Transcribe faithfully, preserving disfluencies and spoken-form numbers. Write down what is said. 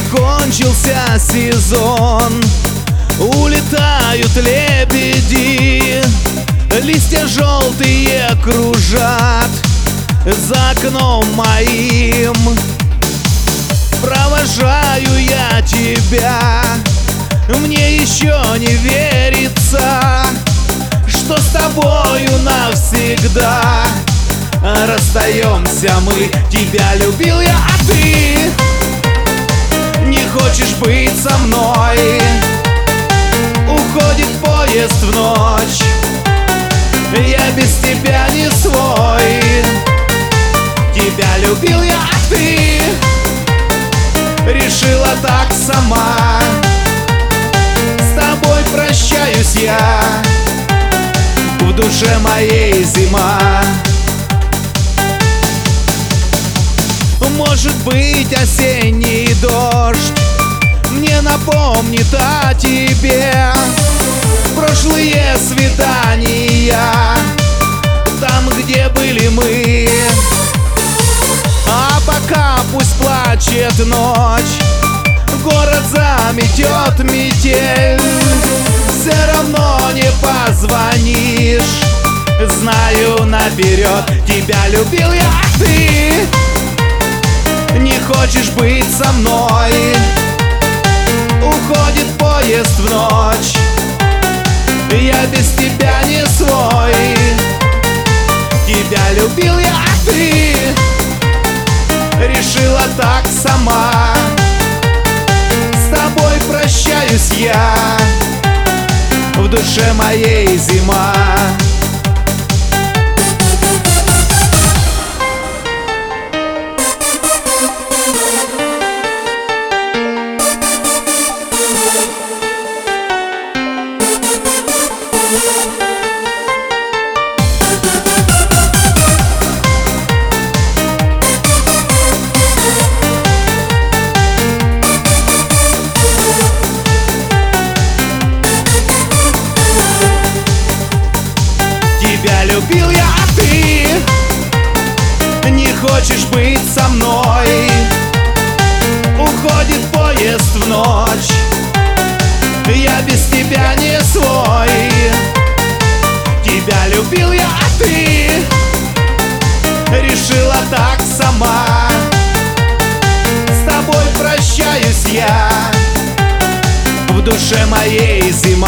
Кончился сезон, улетают лебеди, листья желтые кружат за окном моим. Провожаю я тебя, мне еще не верится, что с тобою навсегда расстаемся мы. Тебя любил я, а ты не хочешь быть со мной. Уходит поезд в ночь, я без тебя не свой. Тебя любил я, а ты решила так сама. С тобой прощаюсь я, в душе моей зима. Может быть, осенний дождь мне напомнит о тебе. Прошлые свидания, там, где были мы. А пока пусть плачет ночь, город заметет метель, все равно не позвонишь. Знаю наперед, тебя любил я, а ты не хочешь быть со мной. Уходит поезд в ночь, я без тебя не свой. Тебя любил я, а ты решила так сама. С тобой прощаюсь я, в душе моей зима. Тебя любил я, а ты не хочешь быть со мной. Уходит поезд в ночь, я без тебя не свой. Тебя любил я, а ты решила так сама. С тобой прощаюсь я, в душе моей зима.